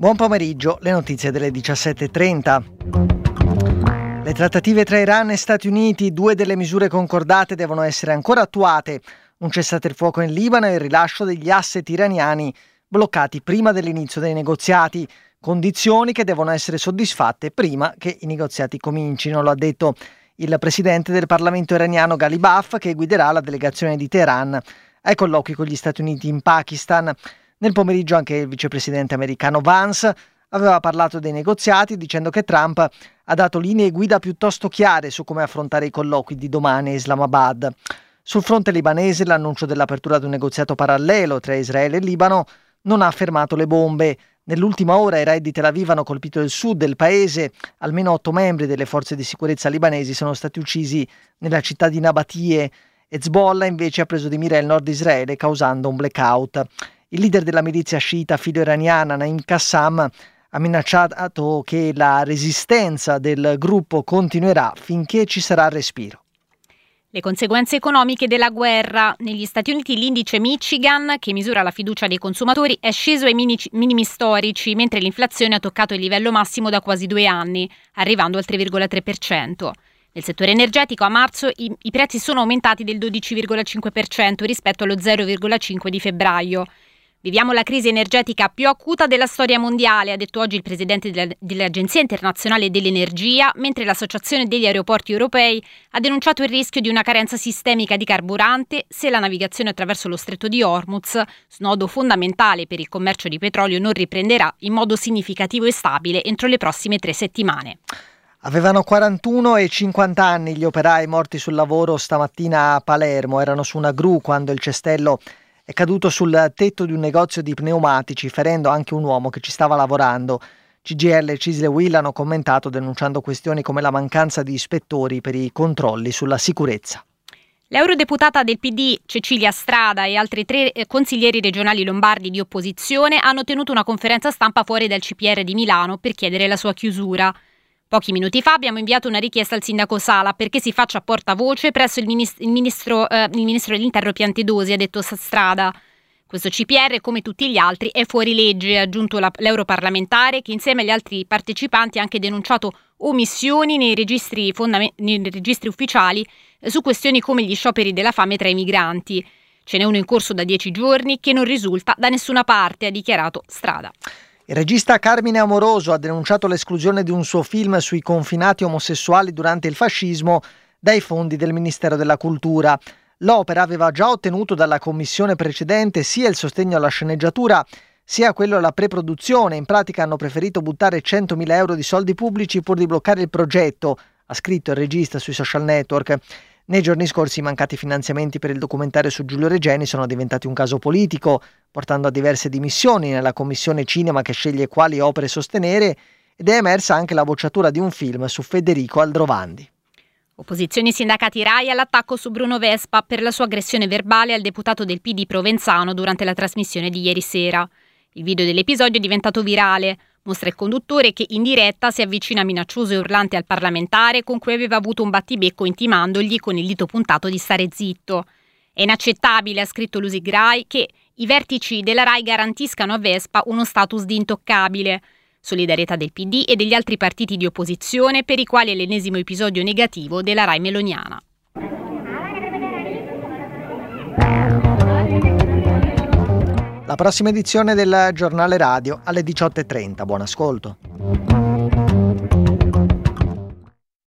Buon pomeriggio, le notizie delle 17:30. Le trattative tra Iran e Stati Uniti, 2 delle misure concordate devono essere ancora attuate. Un cessate il fuoco in Libano e il rilascio degli asset iraniani bloccati prima dell'inizio dei negoziati. Condizioni che devono essere soddisfatte prima che i negoziati comincino, lo ha detto il presidente del Parlamento iraniano Ghalibaf, che guiderà la delegazione di Teheran ai colloqui con gli Stati Uniti in Pakistan. Nel pomeriggio anche il vicepresidente americano Vance aveva parlato dei negoziati, dicendo che Trump ha dato linee guida piuttosto chiare su come affrontare i colloqui di domani a Islamabad. Sul fronte libanese, l'annuncio dell'apertura di un negoziato parallelo tra Israele e Libano non ha fermato le bombe. Nell'ultima ora i raid di Tel Aviv hanno colpito il sud del paese. Almeno 8 membri delle forze di sicurezza libanesi sono stati uccisi nella città di Nabatie. Hezbollah invece ha preso di mira il nord Israele, causando un blackout. Il leader della milizia sciita filo-iraniana Naim Qassam ha minacciato che la resistenza del gruppo continuerà finché ci sarà respiro. Le conseguenze economiche della guerra. Negli Stati Uniti l'indice Michigan, che misura la fiducia dei consumatori, è sceso ai minimi storici, mentre l'inflazione ha toccato il livello massimo da quasi 2 anni, arrivando al 3,3%. Nel settore energetico a marzo i prezzi sono aumentati del 12,5% rispetto allo 0,5% di febbraio. Viviamo la crisi energetica più acuta della storia mondiale, ha detto oggi il presidente dell'Agenzia Internazionale dell'Energia, mentre l'Associazione degli Aeroporti Europei ha denunciato il rischio di una carenza sistemica di carburante se la navigazione attraverso lo Stretto di Hormuz, snodo fondamentale per il commercio di petrolio, non riprenderà in modo significativo e stabile entro le prossime 3 settimane. Avevano 41 e 50 anni gli operai morti sul lavoro stamattina a Palermo. Erano su una gru quando il cestello è caduto sul tetto di un negozio di pneumatici, ferendo anche un uomo che ci stava lavorando. CGIL e CISL e UIL hanno commentato, denunciando questioni come la mancanza di ispettori per i controlli sulla sicurezza. L'eurodeputata del PD Cecilia Strada e altri 3 consiglieri regionali lombardi di opposizione hanno tenuto una conferenza stampa fuori dal CPR di Milano per chiedere la sua chiusura. Pochi minuti fa abbiamo inviato una richiesta al sindaco Sala perché si faccia portavoce presso il ministro dell'Interno Piantedosi, ha detto Strada. Questo CPR, come tutti gli altri, è fuori legge, ha aggiunto l'europarlamentare, che insieme agli altri partecipanti ha anche denunciato omissioni nei registri ufficiali su questioni come gli scioperi della fame tra i migranti. Ce n'è uno in corso da 10 giorni che non risulta da nessuna parte, ha dichiarato Strada. Il regista Carmine Amoroso ha denunciato l'esclusione di un suo film sui confinati omosessuali durante il fascismo dai fondi del Ministero della Cultura. L'opera aveva già ottenuto dalla commissione precedente sia il sostegno alla sceneggiatura sia quello alla preproduzione. In pratica hanno preferito buttare 100.000 euro di soldi pubblici pur di bloccare il progetto, ha scritto il regista sui social network. Nei giorni scorsi i mancati finanziamenti per il documentario su Giulio Regeni sono diventati un caso politico, portando a diverse dimissioni nella commissione cinema che sceglie quali opere sostenere, ed è emersa anche la bocciatura di un film su Federico Aldrovandi. Opposizioni e sindacati RAI all'attacco su Bruno Vespa per la sua aggressione verbale al deputato del PD Provenzano durante la trasmissione di ieri sera. Il video dell'episodio è diventato virale. Mostra il conduttore che in diretta si avvicina minaccioso e urlante al parlamentare con cui aveva avuto un battibecco, intimandogli con il dito puntato di stare zitto. È inaccettabile, ha scritto Lusig Rai, che i vertici della RAI garantiscano a Vespa uno status di intoccabile. Solidarietà del PD e degli altri partiti di opposizione per i quali è l'ennesimo episodio negativo della RAI meloniana. La prossima edizione del Giornale Radio alle 18:30. Buon ascolto.